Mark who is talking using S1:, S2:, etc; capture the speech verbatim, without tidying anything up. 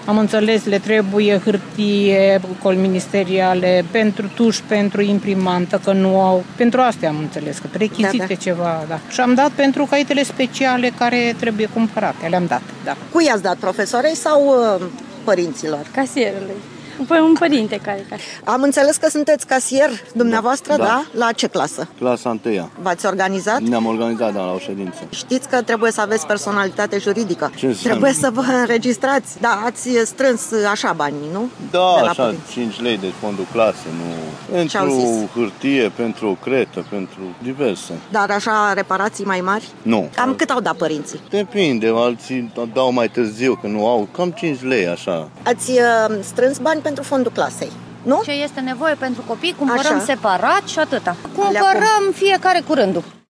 S1: Am înțeles, le trebuie hârtie, colministeriale, pentru tuș, pentru imprimantă, că nu au. Pentru astea am înțeles, că rechizite da, da. ceva, da. Și am dat pentru caietele speciale care trebuie cumpărate, le-am dat, da.
S2: Cui i-ați dat, profesorei sau uh, părinților?
S3: Casierului. Păi un părinte care...
S2: Am înțeles că sunteți casier dumneavoastră, da? da? La ce clasă?
S4: Clasa întâia.
S2: V-ați organizat?
S4: Ne-am organizat, da, la o ședință.
S2: Știți că trebuie să aveți personalitate juridică.
S4: Ce
S2: trebuie să vă înregistrați. Da, ați strâns așa banii, nu?
S4: Da, așa, cinci lei de fondul clase, nu... Pentru hârtie, pentru o cretă, pentru diverse.
S2: Dar așa reparații mai mari?
S4: Nu.
S2: Cam cât au dat părinții?
S4: Depinde, alții dau mai târziu, că nu au, cam cinci lei, așa.
S2: Ați uh, strâns bani pentru fondul clasei, nu?
S3: Ce este nevoie pentru copii, cumpărăm
S2: Așa.
S3: separat și atâta. Cumpărăm fiecare cu rândul.